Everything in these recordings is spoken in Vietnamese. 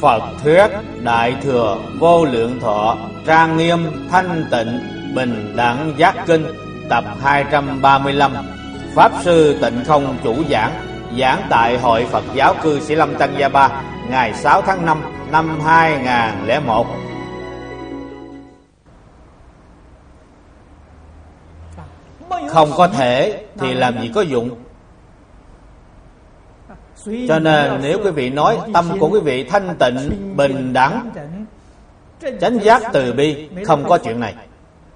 Phật thuyết Đại Thừa Vô Lượng Thọ Trang Nghiêm Thanh Tịnh Bình Đẳng Giác Kinh tập 235. Pháp sư Tịnh Không chủ giảng tại Hội Phật giáo cư Sĩ Lâm Tăng Gia Ba ngày 6 tháng 5 năm 2001. Không có thể thì làm gì có dụng. Cho nên nếu quý vị nói tâm của quý vị thanh tịnh, bình đẳng, chánh giác từ bi, không có chuyện này.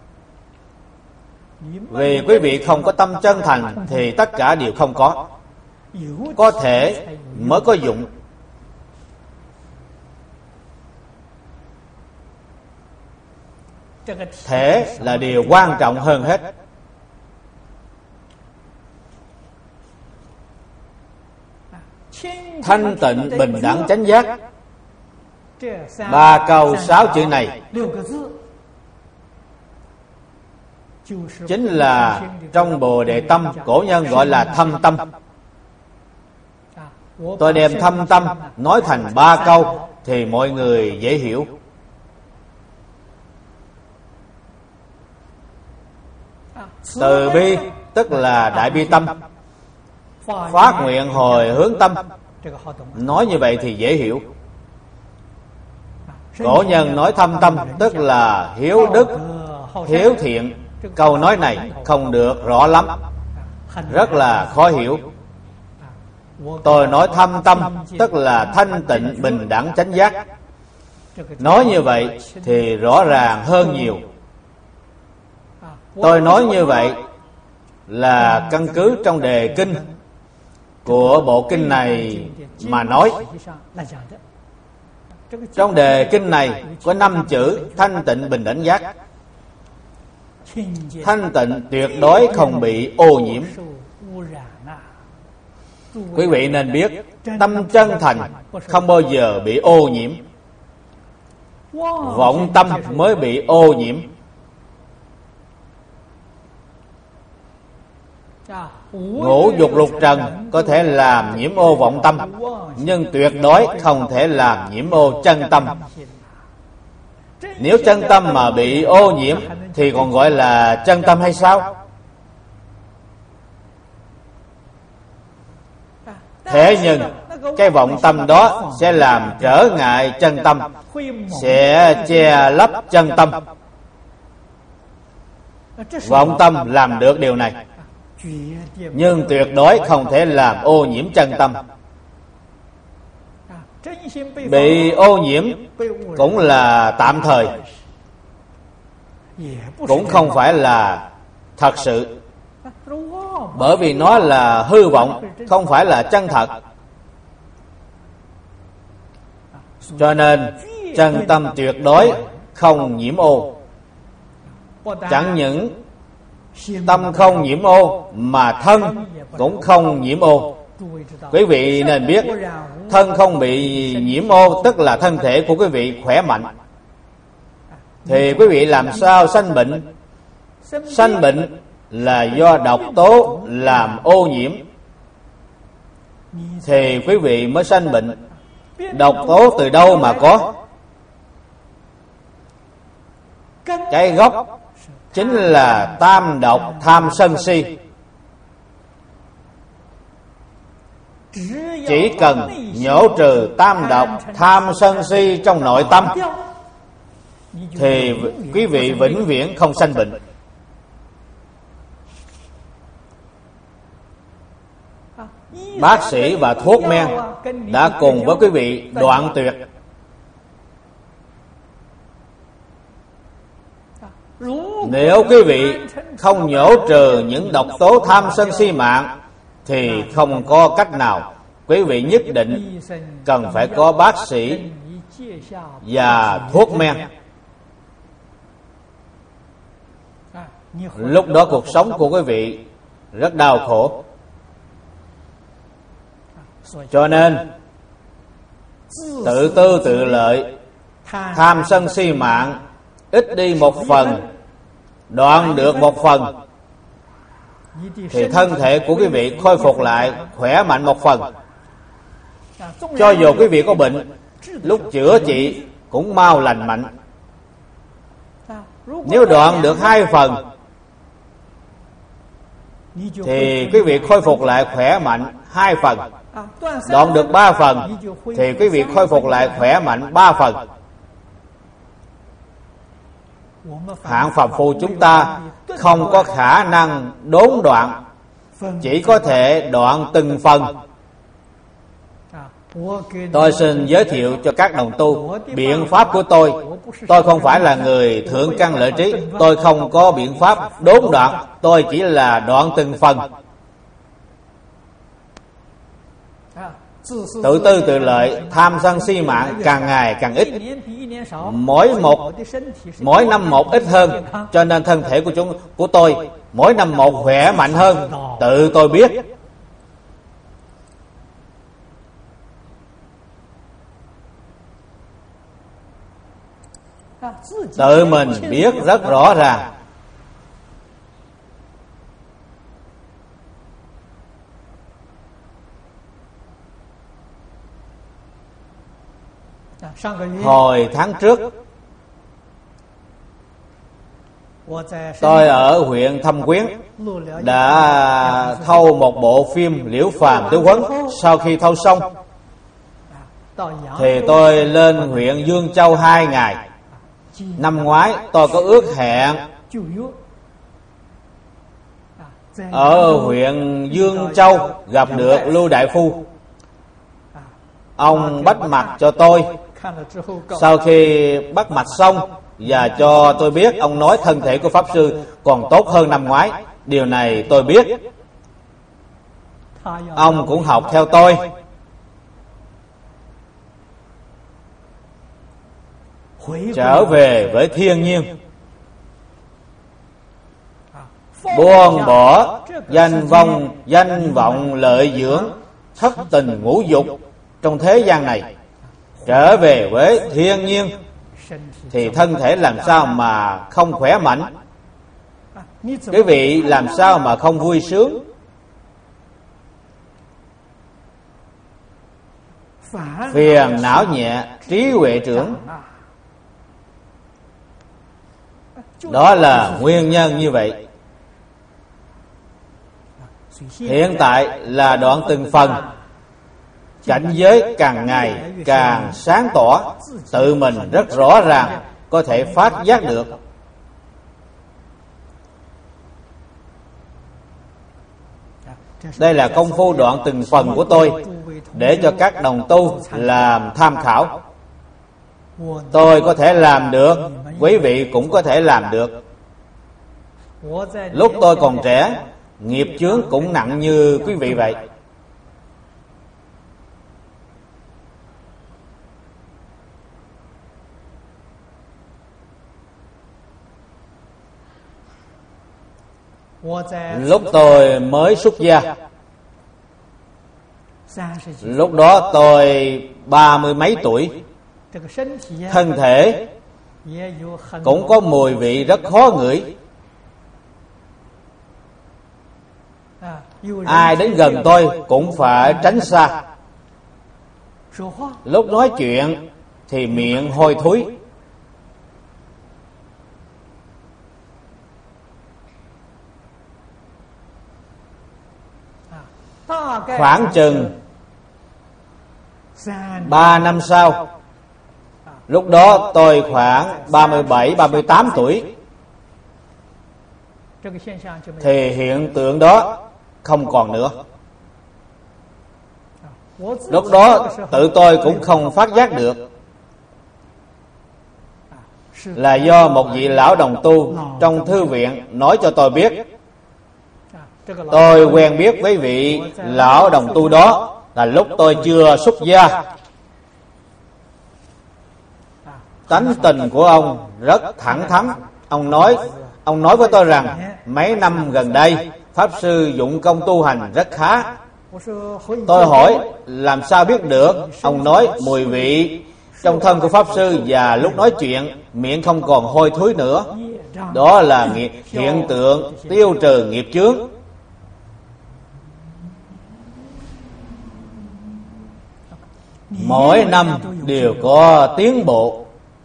Vì quý vị không có tâm chân thành thì tất cả đều không có. Có thể mới có dụng. Thể là điều quan trọng hơn hết. Thanh tịnh, bình đẳng, chánh giác, 3 câu 6 chữ này chính là trong Bồ Đề Tâm cổ nhân gọi là thâm tâm. Tôi đem thâm tâm nói thành 3 câu thì mọi người dễ hiểu. Từ bi tức là đại bi tâm, phát nguyện hồi hướng tâm. Nói như vậy thì dễ hiểu. Cổ nhân nói thâm tâm tức là hiếu đức, hiếu thiện. Câu nói này không được rõ lắm, rất là khó hiểu. Tôi nói thâm tâm tức là thanh tịnh, bình đẳng, chánh giác. Nói như vậy thì rõ ràng hơn nhiều. Tôi nói như vậy là căn cứ trong đề kinh của bộ kinh này mà nói. Trong đề kinh này có 5 chữ thanh tịnh, bình đẳng, giác. Thanh tịnh tuyệt đối không bị ô nhiễm. Quý vị nên biết tâm chân thành không bao giờ bị ô nhiễm. Vọng tâm mới bị ô nhiễm. Ngũ dục lục trần có thể làm nhiễm ô vọng tâm, nhưng tuyệt đối không thể làm nhiễm ô chân tâm. Nếu chân tâm mà bị ô nhiễm thì còn gọi là chân tâm hay sao? Thế nhưng cái vọng tâm đó sẽ làm trở ngại chân tâm, sẽ che lấp chân tâm. Vọng tâm làm được điều này, nhưng tuyệt đối không thể làm ô nhiễm chân tâm. Bị ô nhiễm cũng là tạm thời, cũng không phải là thật sự. Bởi vì nó là hư vọng, không phải là chân thật. Cho nên chân tâm tuyệt đối không nhiễm ô. Chẳng những tâm không nhiễm ô mà thân cũng không nhiễm ô. Quý vị nên biết, thân không bị nhiễm ô tức là thân thể của quý vị khỏe mạnh. Thì quý vị làm sao sanh bệnh? Sanh bệnh là do độc tố làm ô nhiễm thì quý vị mới sanh bệnh. Độc tố từ đâu mà có? Cái gốc chính là tam độc tham sân si. Chỉ cần nhổ trừ tam độc tham sân si trong nội tâm thì quý vị vĩnh viễn không sanh bệnh. Bác sĩ và thuốc men đã cùng với quý vị đoạn tuyệt. Nếu quý vị không nhổ trừ những độc tố tham sân si mạng thì không có cách nào. Quý vị nhất định cần phải có bác sĩ và thuốc men. Lúc đó cuộc sống của quý vị rất đau khổ. Cho nên tự tư tự lợi, tham sân si mạng ít đi một phần, đoạn được một phần, thì thân thể của quý vị khôi phục lại khỏe mạnh một phần. Cho dù quý vị có bệnh, lúc chữa trị cũng mau lành mạnh. Nếu đoạn được 2 phần thì quý vị khôi phục lại khỏe mạnh 2 phần. Đoạn được 3 phần thì quý vị khôi phục lại khỏe mạnh 3 phần. Hạng phàm phu chúng ta không có khả năng đốn đoạn, chỉ có thể đoạn từng phần. Tôi xin giới thiệu cho các đồng tu biện pháp của tôi. Tôi không phải là người thượng căn lợi trí, tôi không có biện pháp đốn đoạn, tôi chỉ là đoạn từng phần. Tự tư tự lợi, tham sân si mạng càng ngày càng ít, mỗi năm một ít hơn, cho nên thân thể của tôi mỗi năm một khỏe mạnh hơn, tự tôi biết. Tự mình biết rất rõ ràng. Hồi tháng trước, tôi ở huyện Thâm Quyến đã thâu một bộ phim Liễu Phàm Tứ Huấn. Sau khi thâu xong thì tôi lên huyện Dương Châu 2 ngày. Năm ngoái tôi có ước hẹn ở huyện Dương Châu gặp được Lưu Đại Phu. Ông bắt mạch cho tôi. Sau khi bắt mạch xong và cho tôi biết, ông nói thân thể của Pháp Sư còn tốt hơn năm ngoái. Điều này tôi biết. Ông cũng học theo tôi. Trở về với thiên nhiên, buông bỏ danh vọng lợi dưỡng, thất tình ngũ dục trong thế gian này, trở về với thiên nhiên thì thân thể làm sao mà không khỏe mạnh, quý vị làm sao mà không vui sướng. Phiền não nhẹ, trí huệ trưởng. Đó là nguyên nhân như vậy. Hiện tại là đoạn từng phần, cảnh giới càng ngày càng sáng tỏ, tự mình rất rõ ràng, có thể phát giác được. Đây là công phu đoạn từng phần của tôi, để cho các đồng tu làm tham khảo. Tôi có thể làm được, quý vị cũng có thể làm được. Lúc tôi còn trẻ, nghiệp chướng cũng nặng như quý vị vậy. Lúc tôi mới xuất gia, lúc đó tôi 30 mấy tuổi, thân thể cũng có mùi vị rất khó ngửi. Ai đến gần tôi cũng phải tránh xa. Lúc nói chuyện thì miệng hôi thối. Khoảng chừng 3 năm sau, lúc đó tôi khoảng 37-38 tuổi, thì hiện tượng đó không còn nữa. Lúc đó tự tôi cũng không phát giác được, là do một vị lão đồng tu trong thư viện nói cho tôi biết. Tôi quen biết với vị lão đồng tu đó là lúc tôi chưa xuất gia. Tánh tình của ông rất thẳng thắn. Ông nói với tôi rằng mấy năm gần đây Pháp Sư dụng công tu hành rất khá. Tôi hỏi làm sao biết được? Ông nói mùi vị trong thân của Pháp Sư và lúc nói chuyện miệng không còn hôi thối nữa. Đó là hiện tượng tiêu trừ nghiệp chướng. mỗi năm đều có tiến bộ,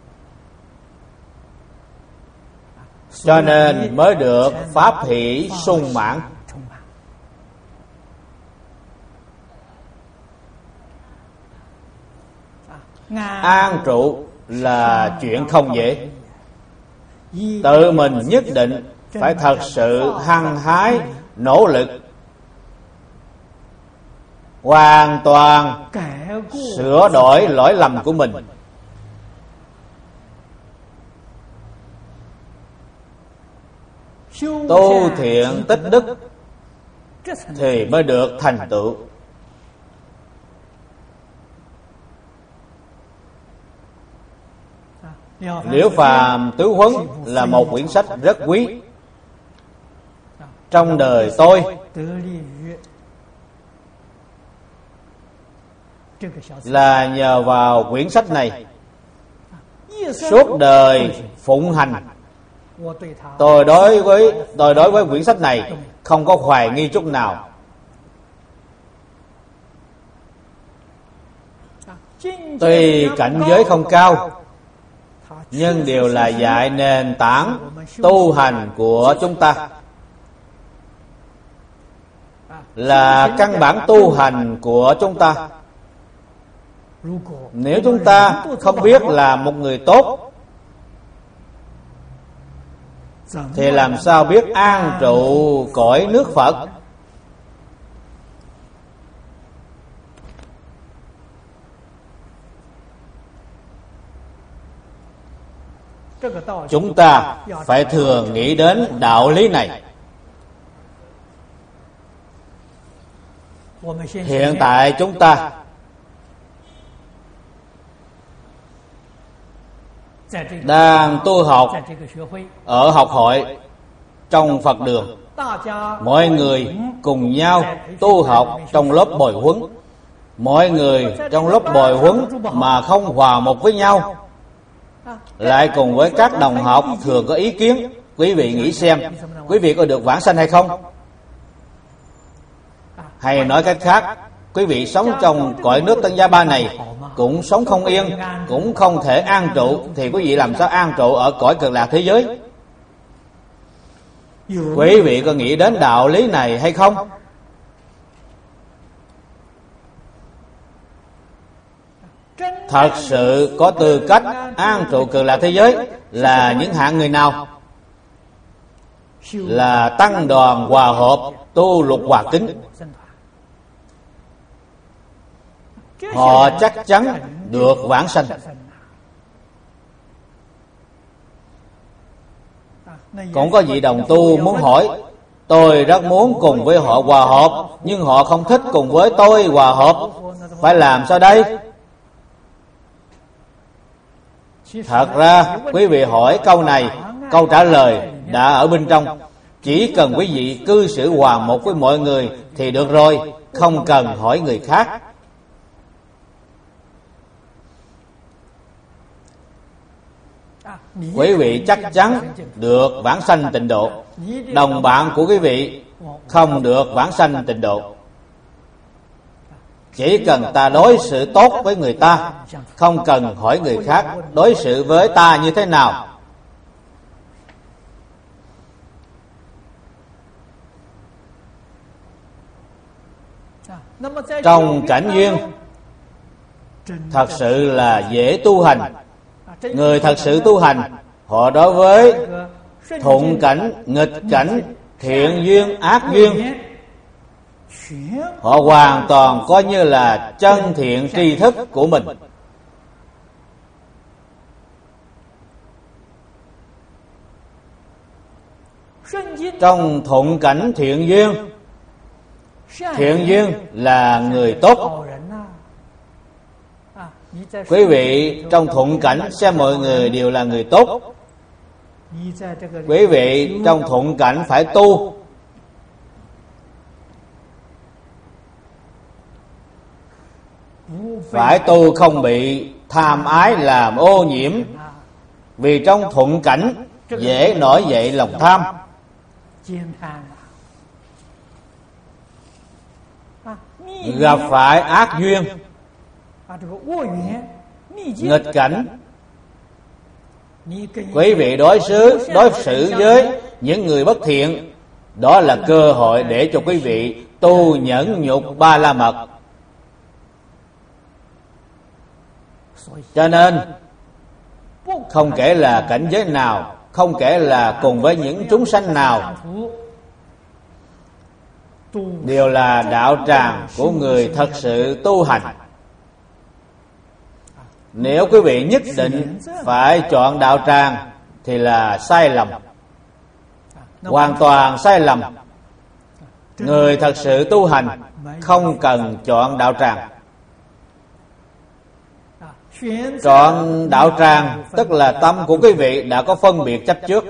cho nên mới được pháp hỷ sung mãn. An trụ là chuyện không dễ. Tự mình nhất định phải thật sự hăng hái nỗ lực, hoàn toàn sửa đổi lỗi lầm của mình, tu thiện tích đức thì mới được thành tựu. Liễu Phàm Tứ Huấn là một quyển sách rất quý. Trong đời tôi là nhờ vào quyển sách này, suốt đời phụng hành. Tôi đối với quyển sách này không có hoài nghi chút nào. Tuy cảnh giới không cao, nhưng đều là dạy nền tảng tu hành của chúng ta, là căn bản tu hành của chúng ta. Nếu chúng ta không biết là một người tốt thì làm sao biết an trụ cõi nước Phật? Chúng ta phải thường nghĩ đến đạo lý này. Hiện tại chúng ta đang tu học ở học hội trong Phật đường. Mọi người cùng nhau tu học trong lớp bồi huấn. Mọi người trong lớp bồi huấn mà không hòa một với nhau, lại cùng với các đồng học thường có ý kiến. Quý vị nghĩ xem, quý vị có được vãng sanh hay không? Hay nói cách khác, quý vị sống trong cõi nước Tân Gia Ba này cũng sống không yên, cũng không thể an trụ, thì quý vị làm sao an trụ ở cõi Cực Lạc thế giới? Quý vị có nghĩ đến đạo lý này hay không? Thật sự có tư cách an trụ Cực Lạc thế giới là những hạng người nào? Là tăng đoàn hòa hợp tu lục hòa kính. Họ chắc chắn được vãng sanh. Cũng có vị đồng tu muốn hỏi, tôi rất muốn cùng với họ hòa hợp, nhưng họ không thích cùng với tôi hòa hợp, phải làm sao đây? Thật ra quý vị hỏi câu này, câu trả lời đã ở bên trong. Chỉ cần quý vị cư xử hòa một với mọi người thì được rồi, không cần hỏi người khác. Quý vị chắc chắn được vãng sanh tịnh độ. Đồng bạn của quý vị không được vãng sanh tịnh độ. Chỉ cần ta đối xử tốt với người ta, không cần hỏi người khác đối xử với ta như thế nào. Trong cảnh duyên thật sự là dễ tu hành. Người thật sự tu hành, họ đối với thuận cảnh, nghịch cảnh, thiện duyên, ác duyên, họ hoàn toàn coi như là chân thiện tri thức của mình. Trong thuận cảnh thiện duyên là người tốt. Quý vị trong thuận cảnh xem mọi người đều là người tốt. Quý vị trong thuận cảnh phải tu. Phải tu không bị tham ái làm ô nhiễm. Vì trong thuận cảnh dễ nổi dậy lòng tham. Gặp phải ác duyên nghịch cảnh, quý vị đối xử với những người bất thiện, đó là cơ hội để cho quý vị tu nhẫn nhục ba la mật. Cho nên không kể là cảnh giới nào, không kể là cùng với những chúng sanh nào, đều là đạo tràng của người thật sự tu hành. Nếu quý vị nhất định phải chọn đạo tràng thì là sai lầm, hoàn toàn sai lầm. Người thật sự tu hành không cần chọn đạo tràng. Chọn đạo tràng tức là tâm của quý vị đã có phân biệt chấp trước.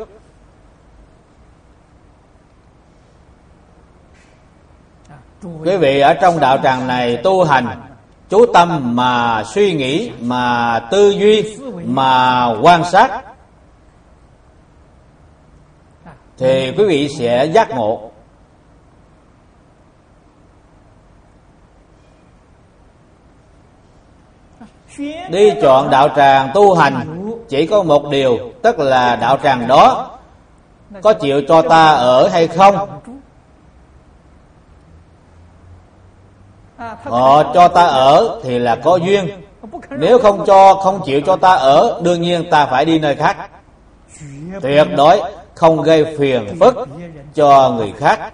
Quý vị ở trong đạo tràng này tu hành, chú tâm mà suy nghĩ, mà tư duy, mà quan sát, thì quý vị sẽ giác ngộ. Đi chọn đạo tràng tu hành chỉ có một điều, tức là đạo tràng đó có chịu cho ta ở hay không. Họ cho ta ở thì là có duyên. Nếu không chịu cho ta ở, đương nhiên ta phải đi nơi khác. Tuyệt đối không gây phiền phức cho người khác,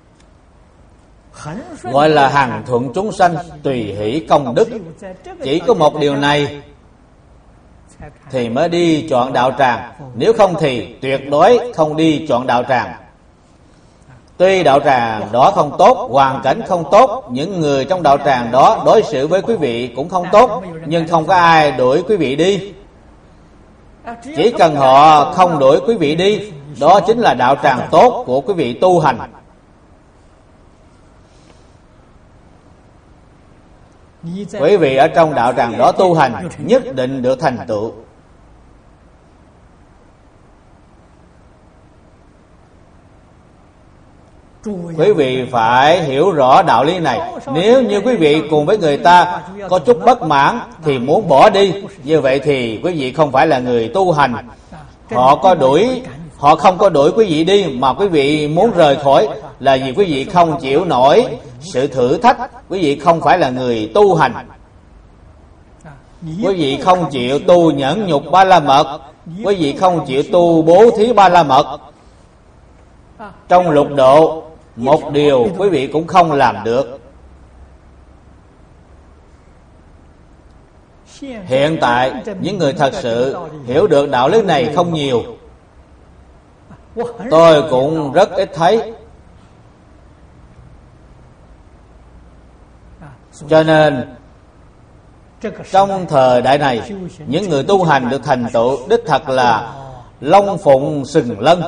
gọi là hằng thuận chúng sanh, tùy hỷ công đức. Chỉ có một điều này thì mới đi chọn đạo tràng, nếu không thì tuyệt đối không đi chọn đạo tràng. Tuy đạo tràng đó không tốt, hoàn cảnh không tốt, những người trong đạo tràng đó đối xử với quý vị cũng không tốt, nhưng không có ai đuổi quý vị đi. Chỉ cần họ không đuổi quý vị đi, đó chính là đạo tràng tốt của quý vị tu hành. Quý vị ở trong đạo tràng đó tu hành nhất định được thành tựu. Quý vị phải hiểu rõ đạo lý này. Nếu như quý vị cùng với người ta có chút bất mãn thì muốn bỏ đi, như vậy thì quý vị không phải là người tu hành. Họ không có đuổi quý vị đi, mà quý vị muốn rời khỏi là vì quý vị không chịu nổi sự thử thách. Quý vị không phải là người tu hành. Quý vị không chịu tu nhẫn nhục ba la mật, quý vị không chịu tu bố thí ba la mật. Trong lục độ, một điều quý vị cũng không làm được. Hiện tại những người thật sự hiểu được đạo lý này không nhiều. Tôi cũng rất ít thấy. Cho nên trong thời đại này, những người tu hành được thành tựu đích thật là long phụng sừng lân.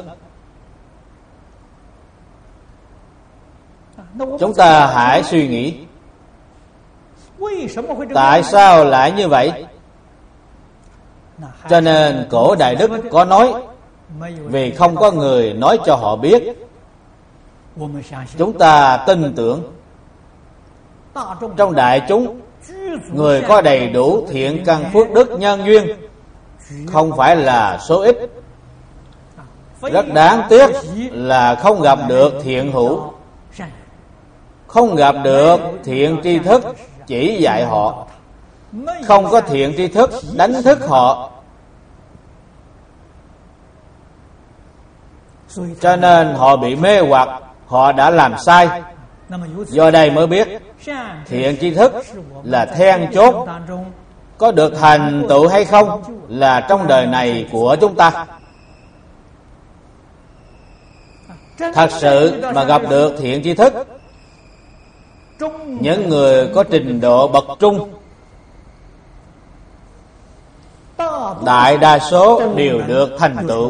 Chúng ta hãy suy nghĩ, tại sao lại như vậy? Cho nên cổ Đại Đức có nói, vì không có người nói cho họ biết. Chúng ta tin tưởng trong đại chúng, người có đầy đủ thiện căn phước đức nhân duyên không phải là số ít. Rất đáng tiếc là không gặp được thiện hữu, không gặp được thiện tri thức chỉ dạy họ, không có thiện tri thức đánh thức họ. Cho nên họ bị mê hoặc, họ đã làm sai. Do đây mới biết thiện tri thức là then chốt, có được thành tựu hay không là trong đời này của chúng ta. Thật sự mà gặp được thiện tri thức, những người có trình độ bậc trung, đại đa số đều được thành tựu.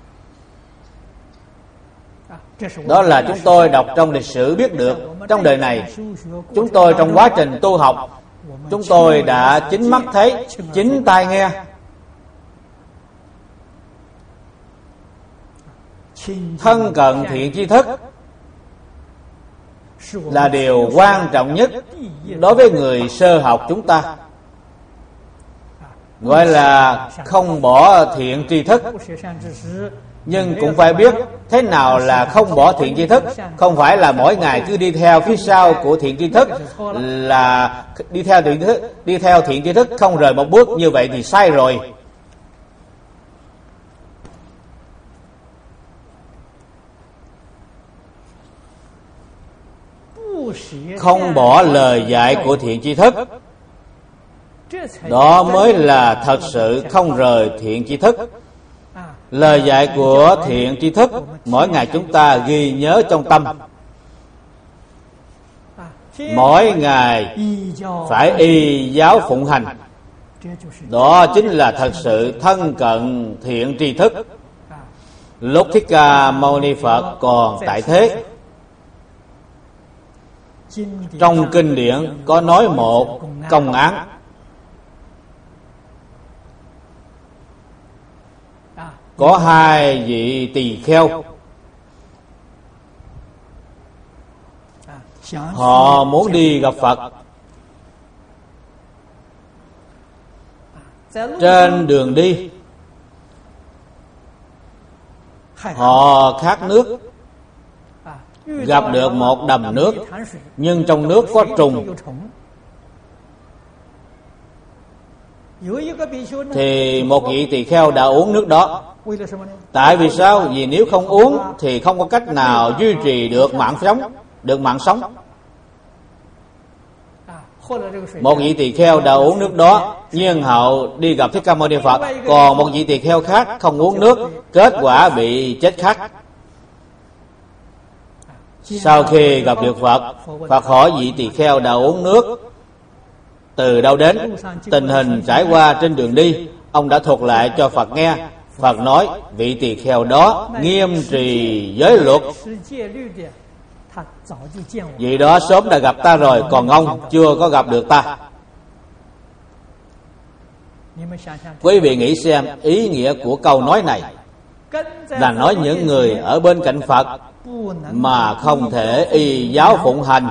Đó là chúng tôi đọc trong lịch sử biết được. Trong đời này, chúng tôi trong quá trình tu học, chúng tôi đã chính mắt thấy, chính tai nghe. Thân cận thiện tri thức là điều quan trọng nhất đối với người sơ học chúng ta. gọi là không bỏ thiện tri thức. Nhưng cũng phải biết thế nào là không bỏ thiện tri thức. Không phải là mỗi ngày cứ đi theo phía sau của thiện tri thức, là đi theo thiện tri thức không rời một bước, như vậy thì sai rồi. Không bỏ lời dạy của thiện tri thức, đó mới là thật sự không rời thiện tri thức. Lời dạy của thiện tri thức mỗi ngày chúng ta ghi nhớ trong tâm, mỗi ngày phải y giáo phụng hành. Đó chính là thật sự thân cận thiện tri thức. Lúc Thích Ca Mâu Ni Phật còn tại thế, trong kinh điển có nói một công án. Có hai vị tỳ kheo, họ muốn đi gặp Phật. Trên đường đi, họ khát nước, gặp được một đầm nước, nhưng trong nước có trùng. Thì một vị tỳ kheo đã uống nước đó. Tại vì sao? Vì nếu không uống thì không có cách nào duy trì được mạng sống. Một vị tỳ kheo đã uống nước đó, nhiên hậu đi gặp Thích Ca Mâu Ni Phật. Còn một vị tỳ kheo khác không uống nước, kết quả bị chết khát. Sau khi gặp được Phật, Phật hỏi vị tỳ kheo đã uống nước từ đâu đến, tình hình trải qua trên đường đi. Ông đã thuật lại cho Phật nghe. Phật nói vị tỳ kheo đó nghiêm trì giới luật, vị đó sớm đã gặp ta rồi, còn ông chưa có gặp được ta. Quý vị nghĩ xem, ý nghĩa của câu nói này là nói những người ở bên cạnh Phật mà không thể y giáo phụng hành,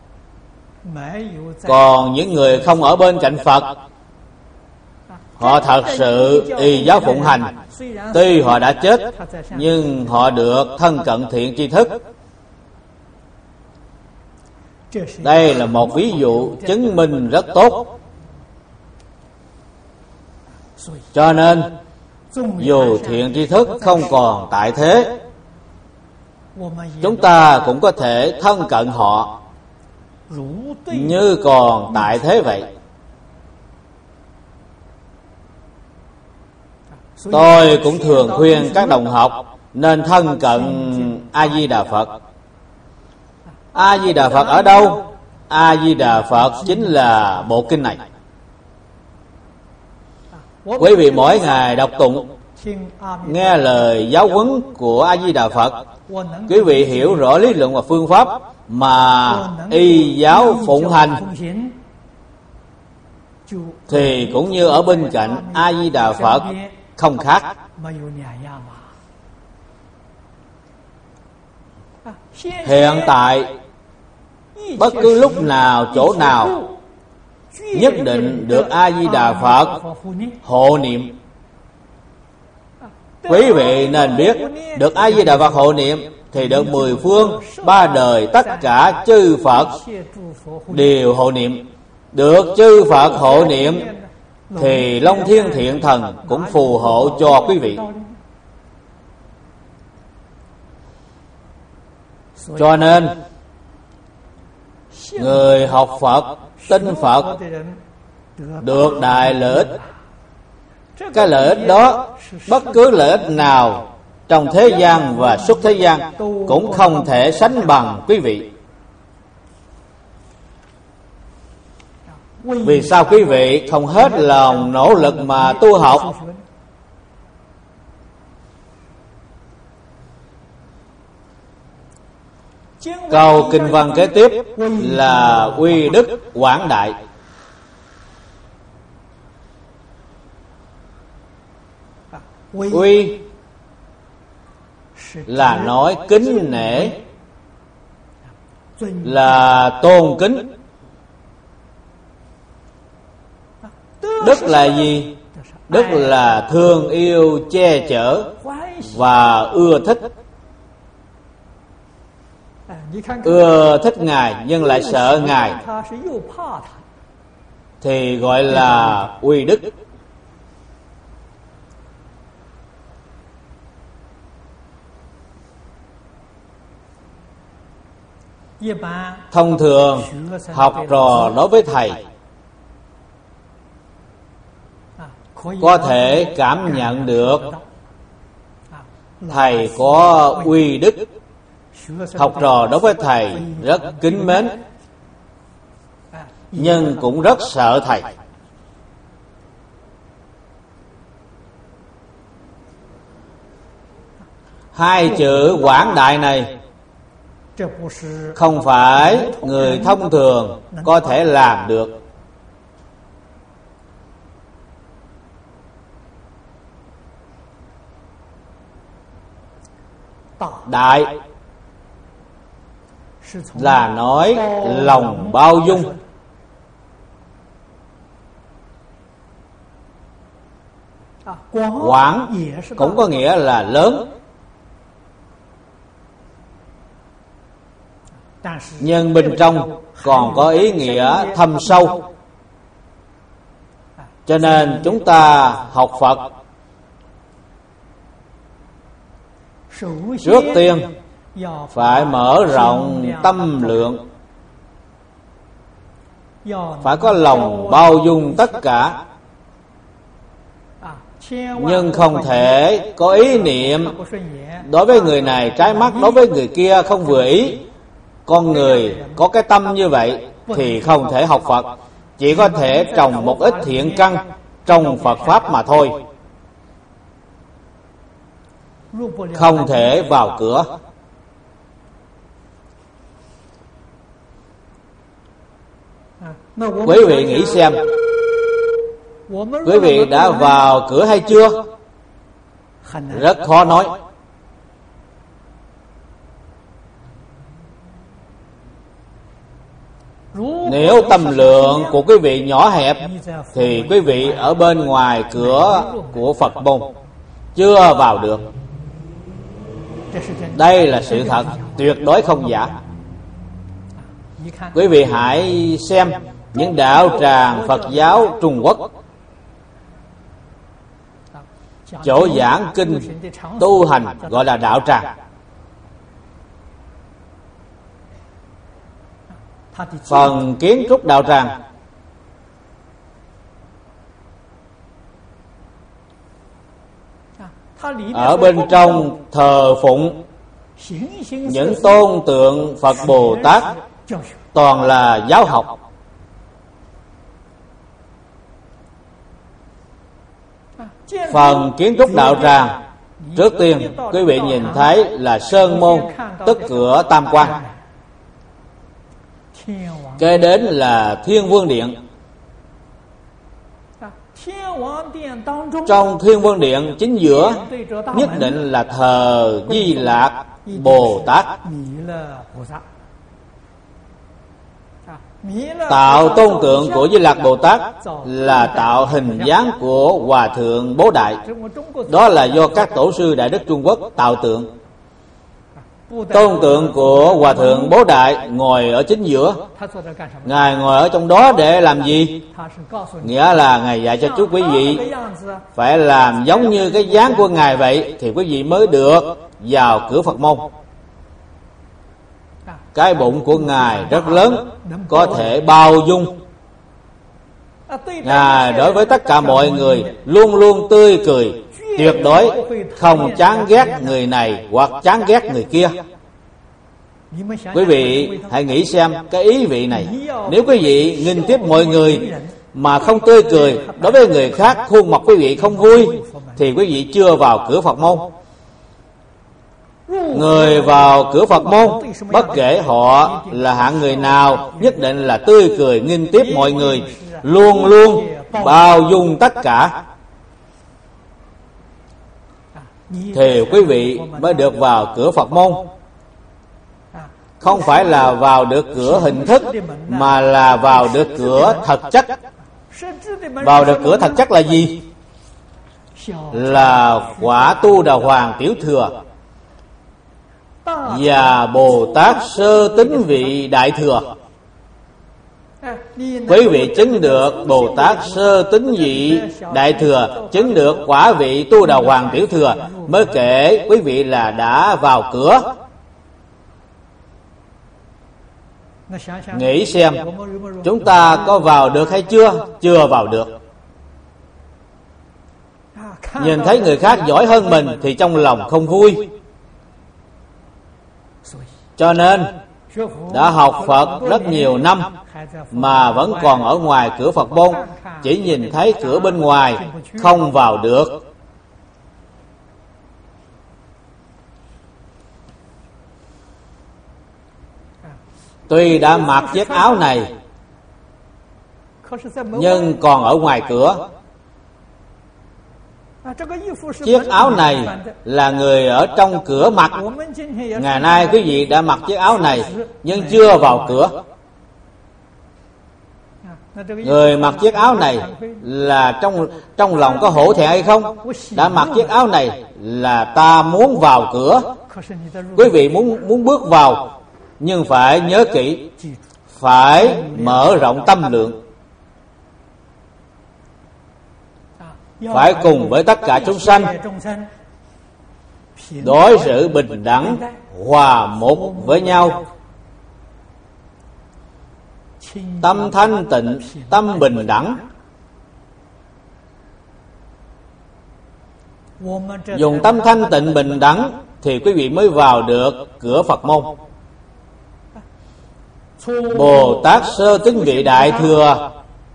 còn những người không ở bên cạnh Phật, họ thật sự y giáo phụng hành. Tuy họ đã chết, nhưng họ được thân cận thiện tri thức. Đây là một ví dụ chứng minh rất tốt. Cho nên, dù thiện tri thức không còn tại thế, chúng ta cũng có thể thân cận họ như còn tại thế vậy. Tôi cũng thường khuyên các đồng học nên thân cận A Di Đà Phật. A Di Đà Phật ở đâu? A Di Đà Phật chính là bộ kinh này. Quý vị mỗi ngày đọc tụng, nghe lời giáo huấn của A Di Đà Phật, quý vị hiểu rõ lý luận và phương pháp mà y giáo phụng hành, thì cũng như ở bên cạnh A Di Đà Phật không khác. Hiện tại, bất cứ lúc nào, chỗ nào, nhất định được A Di Đà Phật hộ niệm. Quý vị nên biết, được A Di Đà Phật hộ niệm thì được 10 phương 3 đời tất cả chư Phật đều hộ niệm. Được chư Phật hộ niệm thì Long Thiên Thiện Thần cũng phù hộ cho quý vị. Cho nên người học Phật, tin Phật được đại lợi ích. Cái lợi ích đó, bất cứ lợi ích nào trong thế gian và xuất thế gian cũng không thể sánh bằng quý vị. Vì sao quý vị không hết lòng nỗ lực mà tu học? Câu kinh văn kế tiếp là uy đức quảng đại. Uy là nói kính nể, là tôn kính. Đức là gì? Đức là thương yêu, che chở và ưa thích. Ưa thích Ngài nhưng lại sợ Ngài thì gọi là uy đức. Thông thường học trò đối với thầy có thể cảm nhận được thầy có uy đức. Học trò đối với thầy rất kính mến nhưng cũng rất sợ thầy. Hai chữ quảng đại này không phải người thông thường có thể làm được. Đại là nói lòng bao dung. Quảng cũng có nghĩa là lớn. Nhưng bên trong còn có ý nghĩa thâm sâu. Cho nên chúng ta học Phật trước tiên phải mở rộng tâm lượng, phải có lòng bao dung tất cả, nhưng không thể có ý niệm đối với người này trái mắt, đối với người kia không vừa ý. Con người có cái tâm như vậy thì không thể học Phật, chỉ có thể trồng một ít thiện căn trong Phật Pháp mà thôi, không thể vào cửa. Quý vị nghĩ xem, quý vị đã vào cửa hay chưa? Rất khó nói. Nếu tâm lượng của quý vị nhỏ hẹp thì quý vị ở bên ngoài cửa của Phật môn, chưa vào được. Đây là sự thật, tuyệt đối không giả. Quý vị hãy xem những đạo tràng Phật giáo Trung Quốc, chỗ giảng kinh tu hành gọi là đạo tràng. Phần kiến trúc đạo tràng ở bên trong thờ phụng những tôn tượng Phật Bồ Tát, toàn là giáo học. Phần kiến trúc đạo tràng, trước tiên quý vị nhìn thấy là sơn môn, tức cửa tam quan. Kế đến là Thiên Vương Điện. Trong Thiên Vương Điện chính giữa nhất định là thờ Di Lạc Bồ Tát. Tạo tôn tượng của Di Lạc Bồ Tát là tạo hình dáng của Hòa Thượng Bố Đại. Đó là do các tổ sư Đại Đức Trung Quốc tạo tượng. Tôn tượng của Hòa Thượng Bố Đại ngồi ở chính giữa. Ngài ngồi ở trong đó để làm gì? Nghĩa là Ngài dạy cho chú quý vị phải làm giống như cái dáng của Ngài vậy thì quý vị mới được vào cửa Phật môn. Cái bụng của Ngài rất lớn, có thể bao dung. Ngài đối với tất cả mọi người luôn luôn tươi cười, tuyệt đối không chán ghét người này hoặc chán ghét người kia. Quý vị hãy nghĩ xem cái ý vị này. Nếu quý vị nghinh tiếp mọi người mà không tươi cười, đối với người khác khuôn mặt quý vị không vui, thì quý vị chưa vào cửa Phật môn. Người vào cửa Phật môn, bất kể họ là hạng người nào, nhất định là tươi cười nghinh tiếp mọi người, luôn luôn bao dung tất cả, thì quý vị mới được vào cửa Phật môn. Không phải là vào được cửa hình thức, mà là vào được cửa thật chất. Vào được cửa thật chất là gì? là quả Tu Đà Hoàng Tiểu Thừa và Bồ Tát Sơ Tín Vị Đại Thừa. Quý vị chứng được Bồ Tát Sơ Tín Vị Đại Thừa, chứng được quả vị Tu Đà Hoàng Tiểu Thừa, mới kể quý vị là đã vào cửa. Nghĩ xem, chúng ta có vào được hay chưa? Chưa vào được. Nhìn thấy người khác giỏi hơn mình thì trong lòng không vui. Cho nên đã học Phật rất nhiều năm mà vẫn còn ở ngoài cửa Phật môn, chỉ nhìn thấy cửa bên ngoài, không vào được. Tuy đã mặc chiếc áo này, nhưng còn ở ngoài cửa. Chiếc áo này là người ở trong cửa mặc. Ngày nay quý vị đã mặc chiếc áo này nhưng chưa vào cửa. Người mặc chiếc áo này là trong lòng có hổ thẹn hay không? Đã mặc chiếc áo này là ta muốn vào cửa. Quý vị muốn bước vào, nhưng phải nhớ kỹ, phải mở rộng tâm lượng, phải cùng với tất cả chúng sanh đối xử bình đẳng, hòa một với nhau. Tâm thanh tịnh, tâm bình đẳng, dùng tâm thanh tịnh bình đẳng thì quý vị mới vào được cửa Phật môn. Bồ Tát Sơ Tín Vị Đại Thừa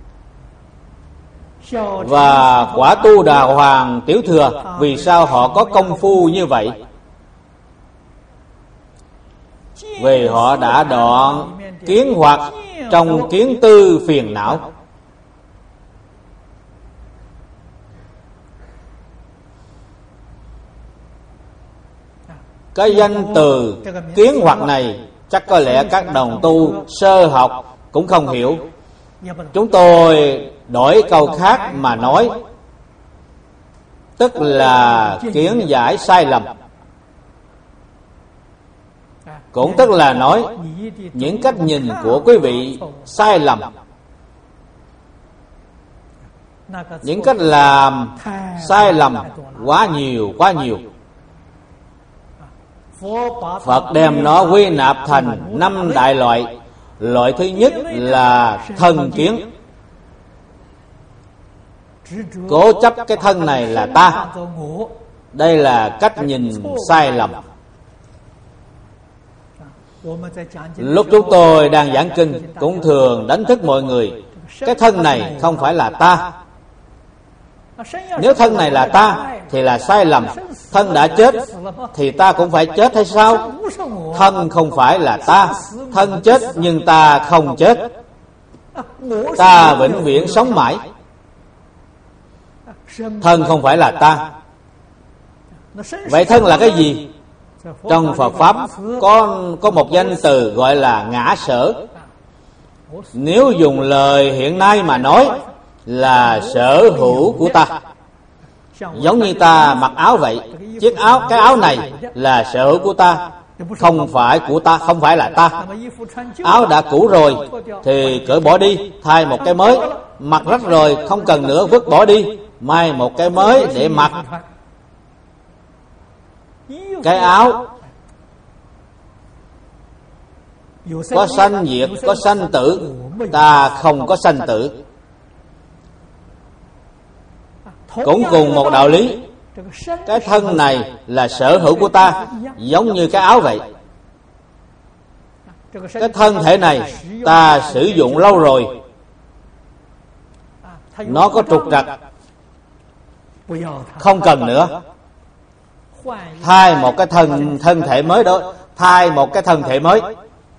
và quả Tu Đà Hoàng Tiểu Thừa, vì sao họ có công phu như vậy? Vì họ đã đoạn kiến hoặc trong kiến tư phiền não. Cái danh từ kiến hoặc này chắc có lẽ các đồng tu sơ học cũng không hiểu. Chúng tôi đổi câu khác mà nói, tức là kiến giải sai lầm. Cũng tức là nói những cách nhìn của quý vị sai lầm, những cách làm sai lầm quá nhiều. Phật đem nó quy nạp thành 5 đại loại. Loại thứ nhất là thân kiến. Cố chấp cái thân này là ta. Đây là cách nhìn sai lầm. Lúc chúng tôi đang giảng kinh cũng thường đánh thức mọi người, cái thân này không phải là ta. Nếu thân này là ta thì là sai lầm. Thân đã chết thì ta cũng phải chết hay sao? Thân không phải là ta. Thân chết nhưng ta không chết. Ta vĩnh viễn sống mãi. Thân không phải là ta. Vậy thân là cái gì? Trong Phật Pháp có một danh từ gọi là ngã sở. Nếu dùng lời hiện nay mà nói là sở hữu của ta. Giống như ta mặc áo vậy, cái áo này là sở hữu của ta, không phải của ta, không phải là ta. Áo đã cũ rồi thì cởi bỏ đi, thay một cái mới. Mặc rách rồi không cần nữa, vứt bỏ đi, may một cái mới để mặc. Cái áo có sanh diệt, có sanh tử, ta không có sanh tử. Cũng cùng một đạo lý, cái thân này là sở hữu của ta, giống như cái áo vậy. Cái thân thể này ta sử dụng lâu rồi, nó có trục trặc, không cần nữa. Thay một cái thân thể mới đó, thay một cái thân thể mới.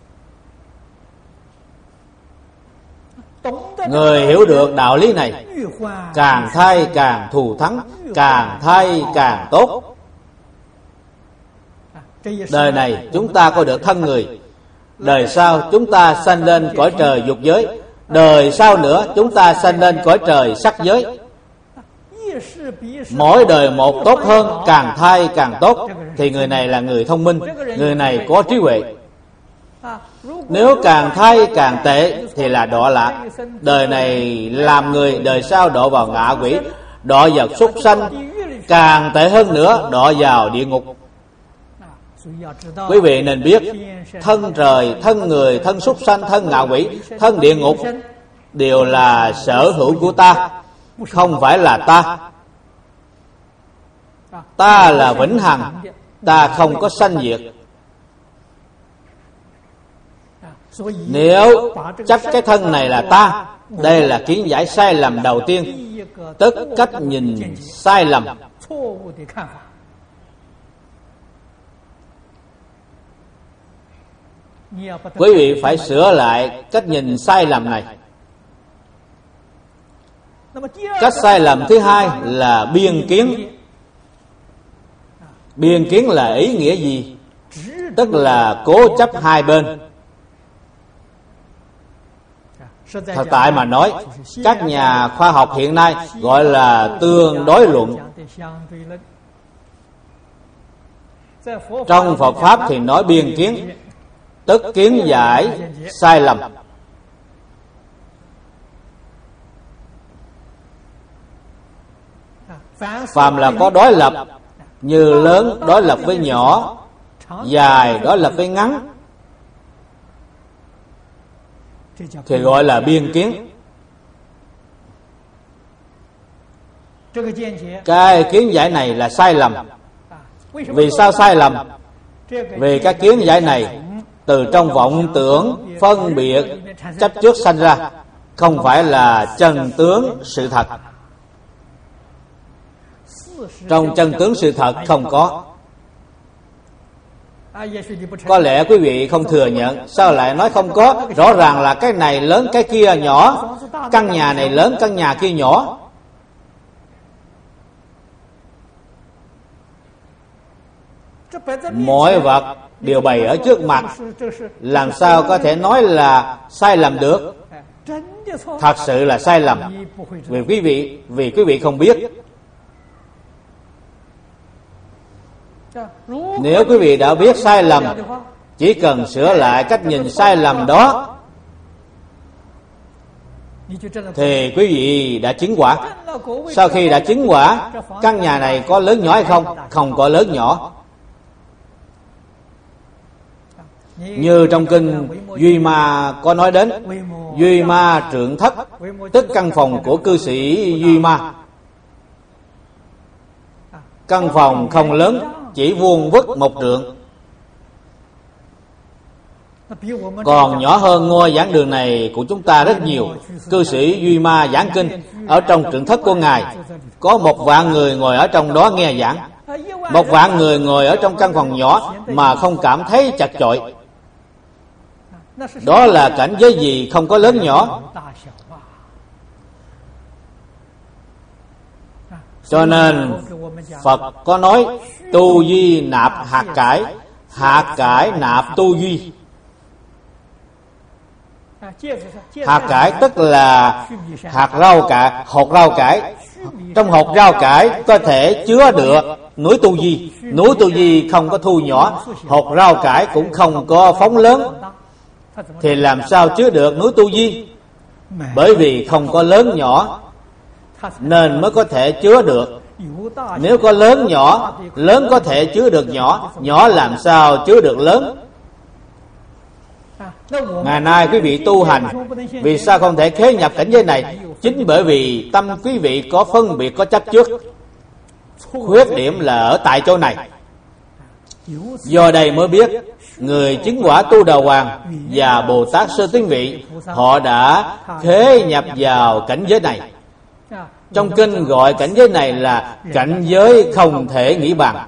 Người hiểu được đạo lý này, càng thay càng thù thắng, càng thay càng tốt. Đời này chúng ta có được thân người, đời sau chúng ta sanh lên cõi trời dục giới, đời sau nữa chúng ta sanh lên cõi trời sắc giới. mỗi đời một tốt hơn, càng thay càng tốt, thì người này là người thông minh, người này có trí huệ. Nếu càng thay càng tệ thì là đọa lạc. Đời này làm người, đời sau đọa vào ngạ quỷ, đọa vào súc sanh, càng tệ hơn nữa đọa vào địa ngục. Quý vị nên biết, thân trời, thân người, thân súc sanh, thân ngạ quỷ, thân địa ngục đều là sở hữu của ta, không phải là ta. Ta là vĩnh hằng, ta không có sanh diệt. Nếu chấp cái thân này là ta, đây là kiến giải sai lầm đầu tiên, tức cách nhìn sai lầm. Quý vị phải sửa lại cách nhìn sai lầm này. Cách sai lầm thứ hai là biên kiến. Biên kiến là ý nghĩa gì? Tức là cố chấp hai bên. Thật tại mà nói, các nhà khoa học hiện nay gọi là tương đối luận. Trong Phật Pháp thì nói biên kiến, tức kiến giải sai lầm. Phàm là có đối lập, như lớn đối lập với nhỏ, dài đối lập với ngắn, thì gọi là biên kiến. Cái kiến giải này là sai lầm. Vì sao sai lầm? Vì cái kiến giải này từ trong vọng tưởng, phân biệt, chấp trước sanh ra, không phải là chân tướng sự thật. Trong chân tướng sự thật không có. Có lẽ quý vị không thừa nhận. Sao lại nói không có? Rõ ràng là cái này lớn cái kia nhỏ, căn nhà này lớn căn nhà kia nhỏ. Mọi vật đều bày ở trước mặt, làm sao có thể nói là sai lầm được? Thật sự là sai lầm. Vì quý vị không biết. Nếu quý vị đã biết sai lầm, chỉ cần sửa lại cách nhìn sai lầm đó, thì quý vị đã chứng quả. Sau khi đã chứng quả, căn nhà này có lớn nhỏ hay không? Không có lớn nhỏ. Như trong kinh Duy Ma có nói đến Duy Ma trượng thất, tức căn phòng của cư sĩ Duy Ma. Căn phòng không lớn, chỉ vuông vức một trượng, còn nhỏ hơn ngôi giảng đường này của chúng ta rất nhiều. Cư sĩ Duy Ma giảng kinh ở trong trượng thất của ngài, có 1.000.000 người ngồi ở trong đó nghe giảng. 1.000.000 người ngồi ở trong căn phòng nhỏ mà không cảm thấy chật chội. Đó là cảnh giới gì không có lớn nhỏ? Cho nên Phật có nói tu duy nạp hạt cải, hạt cải nạp tu duy. Hạt cải tức là hạt rau cải, hột rau cải. Trong hột rau cải có thể chứa được núi tu di. Núi tu di không có thu nhỏ, hột rau cải cũng không có phóng lớn, thì làm sao chứa được núi tu di? Bởi vì không có lớn nhỏ nên mới có thể chứa được. Nếu có lớn nhỏ, lớn có thể chứa được nhỏ, nhỏ làm sao chứa được lớn? Ngày nay quý vị tu hành, vì sao không thể khế nhập cảnh giới này? Chính bởi vì tâm quý vị có phân biệt, có chấp trước. Khuyết điểm là ở tại chỗ này. Do đây mới biết người chứng quả Tu Đà Hoàng và Bồ Tát Sơ Tuyến Vị, họ đã khế nhập vào cảnh giới này. Trong kinh gọi cảnh giới này là cảnh giới không thể nghĩ bàn.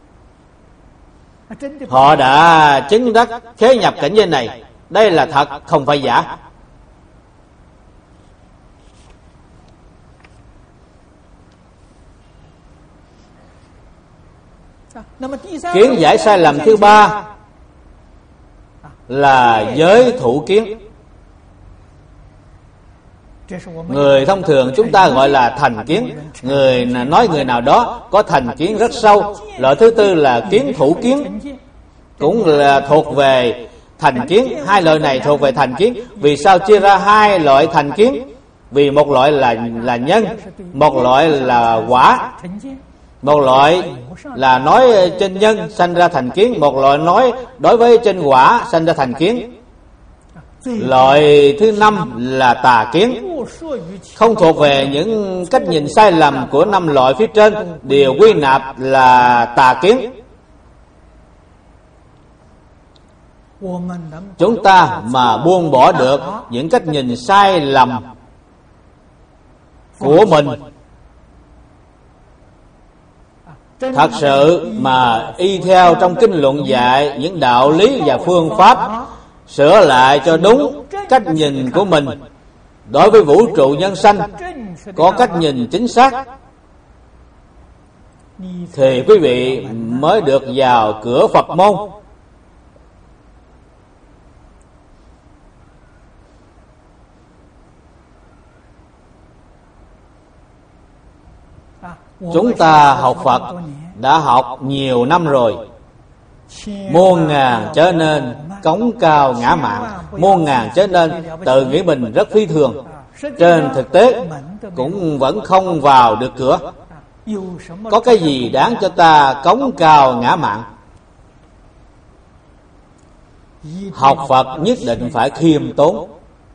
Họ đã chứng đắc khế nhập cảnh giới này. Đây là thật, không phải giả. Kiến giải sai lầm thứ ba là giới thủ kiến. Người thông thường chúng ta gọi là thành kiến. Người nói người nào đó có thành kiến rất sâu. Loại thứ tư là kiến thủ kiến, cũng là thuộc về thành kiến. Hai loại này thuộc về thành kiến. Vì sao chia ra hai loại thành kiến? Vì một loại là nhân, một loại là quả. Một loại là nói trên nhân sanh ra thành kiến, một loại nói đối với trên quả sanh ra thành kiến. Loại thứ năm là tà kiến, không thuộc về những cách nhìn sai lầm của năm loại phía trên, đều quy nạp là tà kiến. Chúng ta mà buông bỏ được những cách nhìn sai lầm của mình, thật sự mà y theo trong kinh luận dạy những đạo lý và phương pháp, sửa lại cho đúng cách nhìn của mình đối với vũ trụ nhân sanh, có cách nhìn chính xác, thì quý vị mới được vào cửa Phật môn. Chúng ta học Phật đã học nhiều năm rồi. Muôn ngàn trở nên cống cao ngã mạn, muôn ngàn trở nên tự nghĩ mình rất phi thường. Trên thực tế cũng vẫn không vào được cửa. Có cái gì đáng cho ta cống cao ngã mạn? Học Phật nhất định phải khiêm tốn.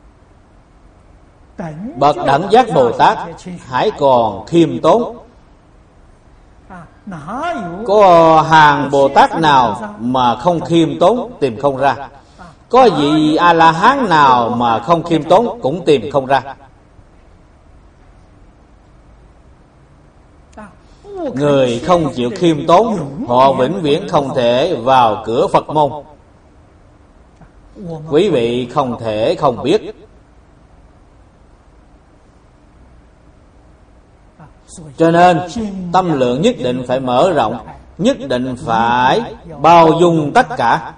Bậc Đẳng Giác Bồ Tát hãy còn khiêm tốn. Có hàng Bồ Tát nào mà không khiêm tốn tìm không ra. Có vị A-la-hán nào mà không khiêm tốn cũng tìm không ra. Người không chịu khiêm tốn, họ vĩnh viễn không thể vào cửa Phật môn. Quý vị không thể không biết. Cho nên tâm lượng nhất định phải mở rộng, nhất định phải bao dung tất cả.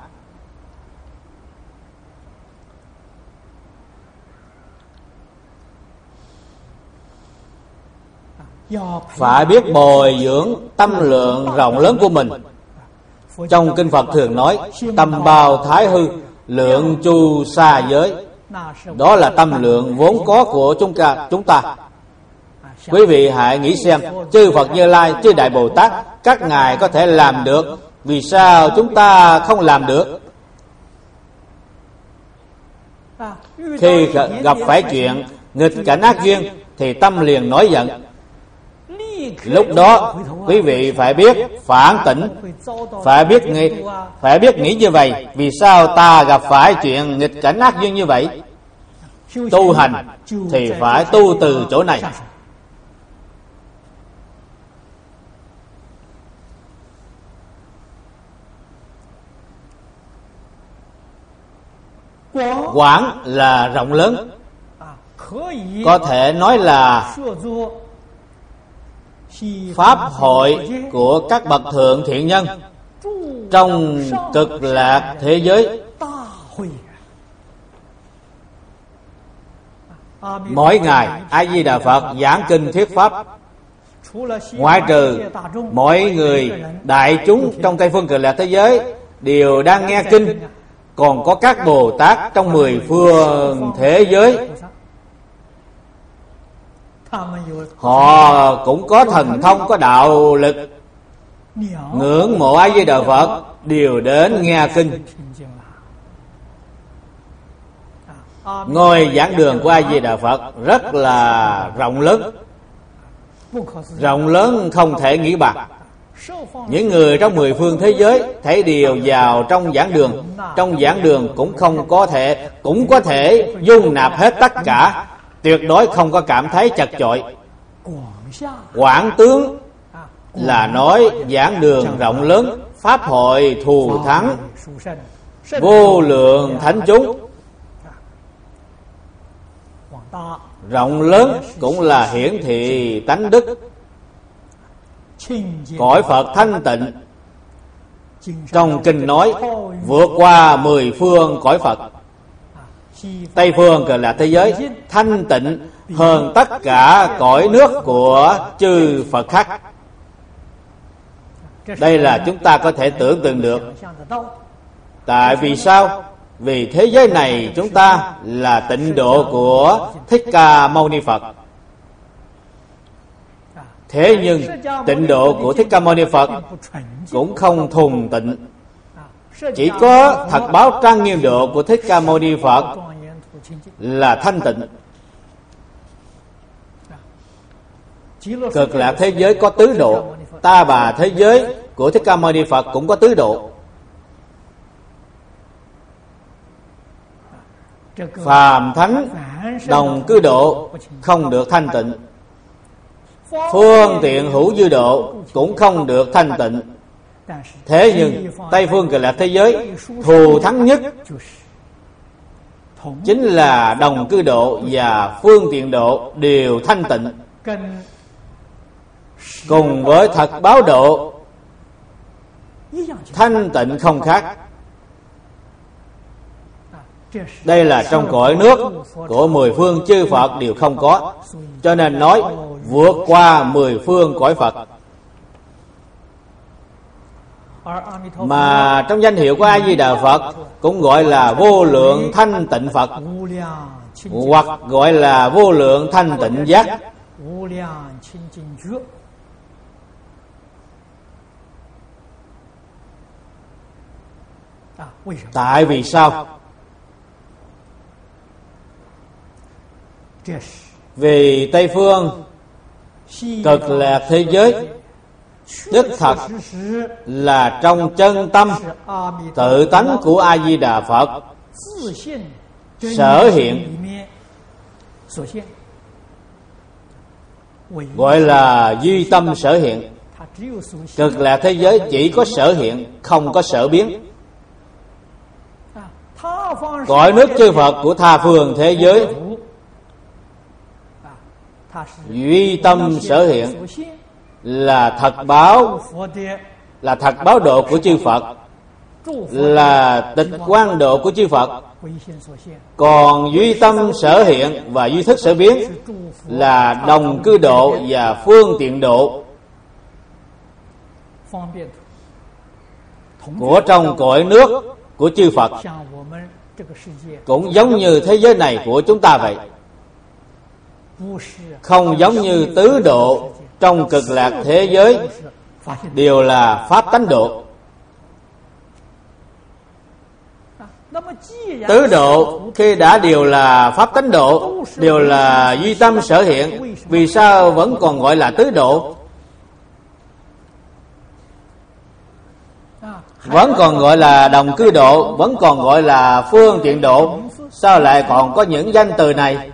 Phải biết bồi dưỡng tâm lượng rộng lớn của mình. Trong kinh Phật thường nói tâm bao thái hư, lượng chu xa giới. Đó là tâm lượng vốn có của chúng ta. Quý vị hãy nghĩ xem, chư Phật Như Lai, chư Đại Bồ Tát, các ngài có thể làm được, vì sao chúng ta không làm được? Khi gặp phải chuyện nghịch cảnh ác duyên thì tâm liền nổi giận. Lúc đó quý vị phải biết phản tỉnh, phải biết nghĩ như vậy, vì sao ta gặp phải chuyện nghịch cảnh ác duyên như vậy? Tu hành thì phải tu từ chỗ này. Quảng là rộng lớn, có thể nói là pháp hội của các bậc thượng thiện nhân trong cực lạc thế giới. Mỗi ngày A Di Đà Phật giảng kinh thuyết pháp, ngoại trừ mỗi người đại chúng trong Tây phương cực lạc thế giới đều đang nghe kinh, còn có các Bồ Tát trong 10 phương thế giới, họ cũng có thần thông, có đạo lực, ngưỡng mộ A Di Đà Phật, đều đến nghe kinh. Ngôi giảng đường của A Di Đà Phật rất là rộng lớn không thể nghĩ bằng. Những người trong 10 phương thế giới thấy đều vào trong giảng đường. Trong giảng đường cũng có thể dung nạp hết tất cả, tuyệt đối không có cảm thấy chật chội. Quảng tướng là nói giảng đường rộng lớn, pháp hội thù thắng, vô lượng thánh chúng. Rộng lớn cũng là hiển thị tánh đức. Cõi Phật thanh tịnh, trong kinh nói vượt qua 10 phương cõi Phật. Tây phương Cực Lạc thế giới thanh tịnh hơn tất cả cõi nước của chư Phật khác. Đây là chúng ta có thể tưởng tượng được. Tại vì sao? Vì thế giới này chúng ta là tịnh độ của Thích Ca Mâu Ni Phật. Thế nhưng tịnh độ của Thích Ca Mâu Ni Phật cũng không thuần tịnh. Chỉ có thật báo trang nghiêm độ của Thích Ca Mâu Ni Phật là thanh tịnh. Cực lạc thế giới có tứ độ, Ta Bà thế giới của Thích Ca Mâu Ni Phật cũng có tứ độ. Phàm thánh đồng cư độ không được thanh tịnh, phương tiện hữu dư độ cũng không được thanh tịnh. Thế nhưng Tây phương Cực Lạc thế giới thù thắng nhất chính là đồng cư độ và phương tiện độ đều thanh tịnh. Cùng với thật báo độ thanh tịnh không khác. Đây là trong cõi nước của 10 phương chư Phật đều không có. Cho nên nói vượt qua 10 phương cõi Phật. Mà trong danh hiệu của A Di Đà Phật cũng gọi là vô lượng thanh tịnh Phật, hoặc gọi là vô lượng thanh tịnh giác. Tại vì sao? Vì Tây phương Cực Lạc thế giới đích thật là trong chân tâm tự tánh của A Di Đà Phật sở hiện, gọi là duy tâm sở hiện. Cực Lạc thế giới chỉ có sở hiện, không có sở biến. Cõi nước chư Phật của tha phương thế giới duy tâm sở hiện, là thật báo độ của chư Phật, là tịch quang độ của chư Phật. Còn duy tâm sở hiện và duy thức sở biến là đồng cư độ và phương tiện độ của trong cõi nước của chư Phật, cũng giống như thế giới này của chúng ta vậy. Không giống như tứ độ trong Cực Lạc thế giới đều là pháp tánh độ. Tứ độ khi đã đều là pháp tánh độ, đều là duy tâm sở hiện, vì sao vẫn còn gọi là tứ độ? Vẫn còn gọi là đồng cư độ, vẫn còn gọi là phương tiện độ. Sao lại còn có những danh từ này?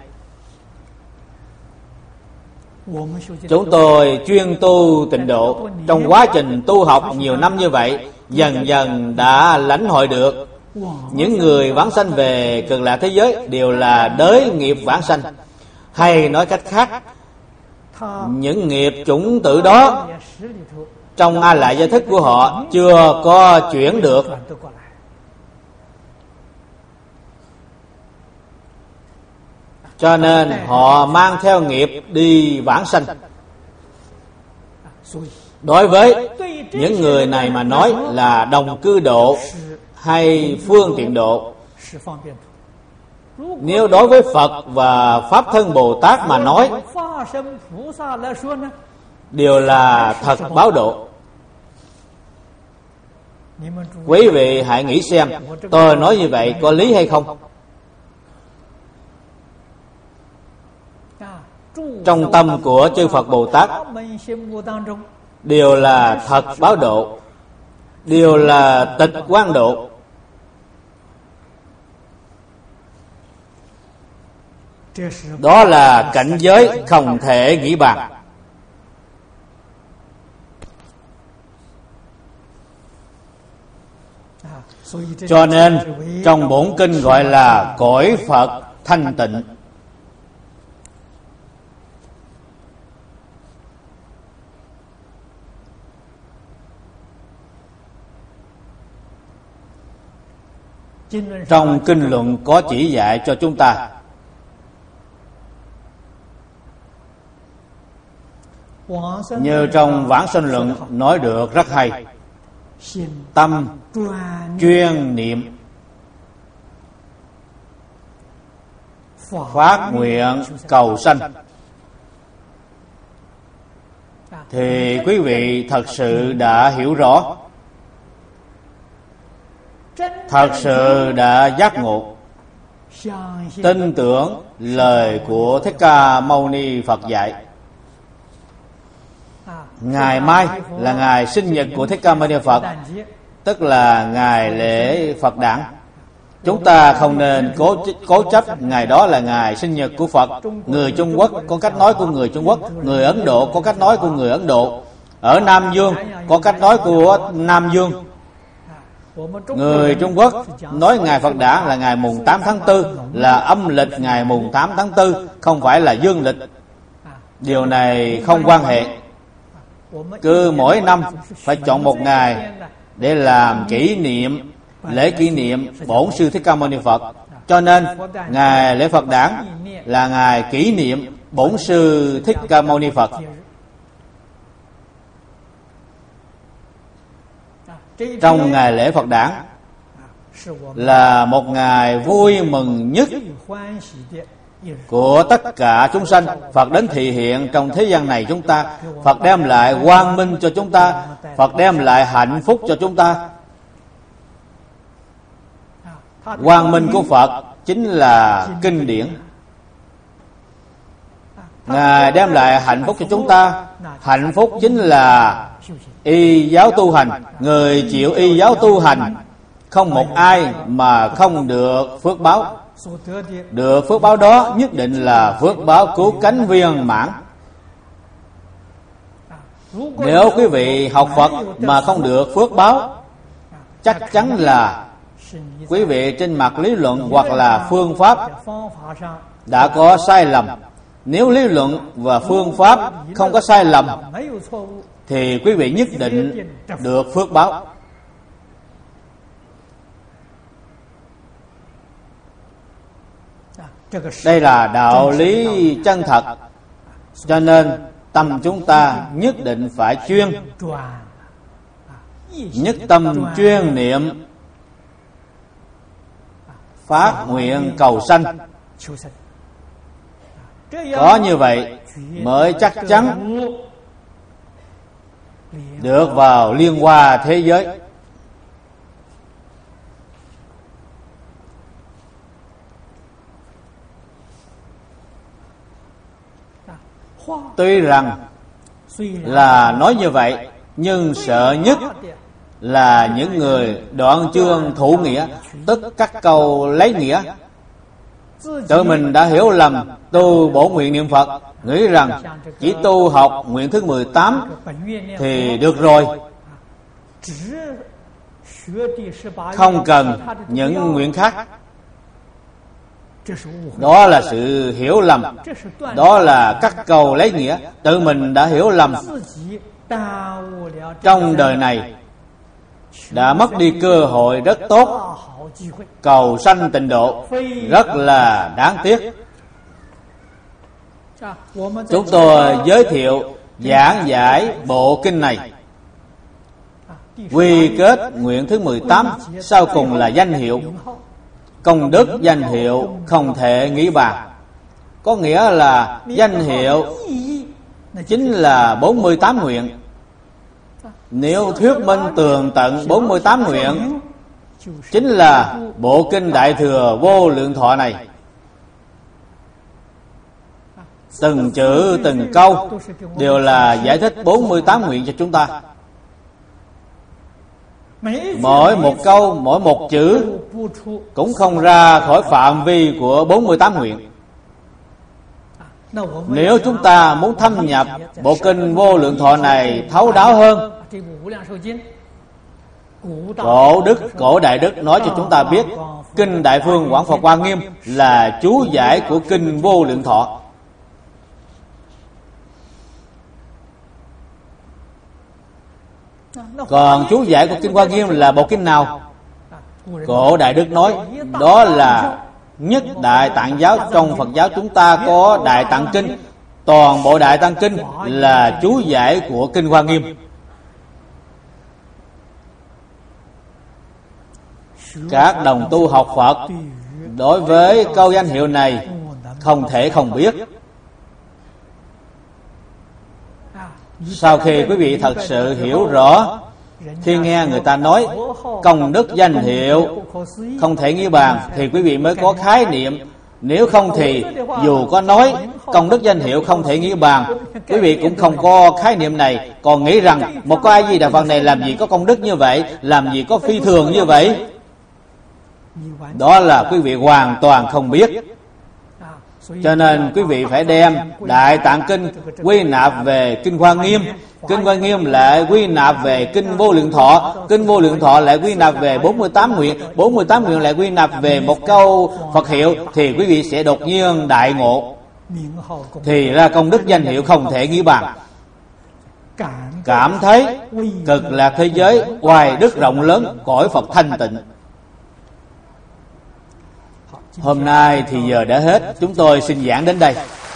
Chúng tôi chuyên tu tịnh độ, trong quá trình tu học nhiều năm như vậy, dần dần đã lãnh hội được những người vãng sanh về Cực Lạc thế giới đều là đới nghiệp vãng sanh. Hay nói cách khác, những nghiệp chủng tử đó trong A Lại Gia thức của họ chưa có chuyển được. Cho nên họ mang theo nghiệp đi vãng sanh. Đối với những người này mà nói là đồng cư độ hay phương tiện độ. Nếu đối với Phật và Pháp Thân Bồ Tát mà nói, đều là thật báo độ. Quý vị hãy nghĩ xem, tôi nói như vậy có lý hay không? Trong tâm của chư Phật Bồ Tát đều là thật báo độ, đều là tịch quang độ. Đó là cảnh giới không thể nghĩ bàn. Cho nên trong bổn kinh gọi là cõi Phật thanh tịnh. Trong kinh luận có chỉ dạy cho chúng ta. Như trong Vãng Sanh Luận nói được rất hay: tâm chuyên niệm, phát nguyện cầu sanh, thì quý vị thật sự đã hiểu rõ, thật sự đã giác ngộ, tin tưởng lời của Thích Ca Mâu Ni Phật dạy. Ngày mai là ngày sinh nhật của Thích Ca Mâu Ni Phật, tức là ngày lễ Phật đản. Chúng ta không nên cố chấp ngày đó là ngày sinh nhật của Phật. Người Trung Quốc có cách nói của người Trung Quốc, người Ấn Độ có cách nói của người Ấn Độ, ở Nam Dương có cách nói của Nam Dương. Người Trung Quốc nói ngày Phật đản là ngày mùng 8 tháng 4, là âm lịch ngày mùng 8 tháng 4, không phải là dương lịch. Điều này không quan hệ. Cứ mỗi năm phải chọn một ngày để làm kỷ niệm, lễ kỷ niệm Bổn Sư Thích Ca Mâu Ni Phật. Cho nên ngày lễ Phật đản là ngày kỷ niệm Bổn Sư Thích Ca Mâu Ni Phật. Trong ngày lễ Phật đản là một ngày vui mừng nhất của tất cả chúng sanh. Phật đến thị hiện trong thế gian này chúng ta. Phật đem lại quang minh cho chúng ta, Phật đem lại hạnh phúc cho chúng ta. Quang minh của Phật chính là kinh điển. Ngài đem lại hạnh phúc cho chúng ta. Hạnh phúc chính là y giáo tu hành. Người chịu y giáo tu hành, không một ai mà không được phước báo. Được phước báo đó nhất định là phước báo cứu cánh viên mãn. Nếu quý vị học Phật mà không được phước báo, chắc chắn là quý vị trên mặt lý luận hoặc là phương pháp đã có sai lầm. Nếu lý luận và phương pháp không có sai lầm thì quý vị nhất định được phước báo. Đây là đạo lý chân thật. Cho nên tâm chúng ta nhất định phải chuyên, nhất tâm chuyên niệm, phát nguyện cầu sanh. Có như vậy mới chắc chắn được vào liên hoa thế giới. Tuy rằng là nói như vậy, nhưng sợ nhất là những người đoạn chương thủ nghĩa, tức các câu lấy nghĩa. Tự mình đã hiểu lầm tu bổ nguyện niệm Phật, nghĩ rằng chỉ tu học nguyện thứ 18 thì được rồi, không cần những nguyện khác. Đó là sự hiểu lầm, đó là các câu lấy nghĩa. Tự mình đã hiểu lầm, trong đời này đã mất đi cơ hội rất tốt, cầu sanh tịnh độ, rất là đáng tiếc. Chúng tôi giới thiệu giảng giải bộ kinh này. Quy kết nguyện thứ 18 sau cùng là danh hiệu. Công đức danh hiệu không thể nghĩ bàn. Có nghĩa là danh hiệu chính là 48 nguyện. Nếu thuyết minh tường tận 48 nguyện, chính là bộ kinh Đại Thừa Vô Lượng Thọ này. Từng chữ từng câu đều là giải thích 48 nguyện cho chúng ta. Mỗi một câu, mỗi một chữ cũng không ra khỏi phạm vi của 48 nguyện. Nếu chúng ta muốn thâm nhập bộ kinh Vô Lượng Thọ này thấu đáo hơn, Cổ Đại Đức nói cho chúng ta biết, kinh Đại Phương Quảng Phật Hoa Nghiêm là chú giải của kinh Vô Lượng Thọ. Còn chú giải của kinh Hoa Nghiêm là bộ kinh nào? Cổ Đại Đức nói đó là nhất Đại Tạng giáo. Trong Phật giáo chúng ta có Đại Tạng Kinh. Toàn bộ Đại Tạng Kinh là chú giải của Kinh Hoa Nghiêm. Các đồng tu học Phật đối với câu danh hiệu này không thể không biết. Sau khi quý vị thật sự hiểu rõ, khi nghe người ta nói công đức danh hiệu không thể nghĩ bàn, thì quý vị mới có khái niệm. Nếu không thì dù có nói công đức danh hiệu không thể nghĩ bàn, quý vị cũng không có khái niệm này, còn nghĩ rằng một cái A Di Đà Phật này làm gì có công đức như vậy, làm gì có phi thường như vậy. Đó là quý vị hoàn toàn không biết. Cho nên quý vị phải đem Đại Tạng Kinh quy nạp về Kinh Hoa Nghiêm, Kinh Hoa Nghiêm lại quy nạp về Kinh Vô Lượng Thọ, Kinh Vô Lượng Thọ lại quy nạp về 48 nguyện, 48 nguyện lại quy nạp về một câu Phật hiệu, thì quý vị sẽ đột nhiên đại ngộ. Thì ra công đức danh hiệu không thể nghĩ bàn. Cảm thấy cực lạc thế giới hoài đức rộng lớn, cõi Phật thanh tịnh. Hôm nay thì giờ đã hết, chúng tôi xin giảng đến đây.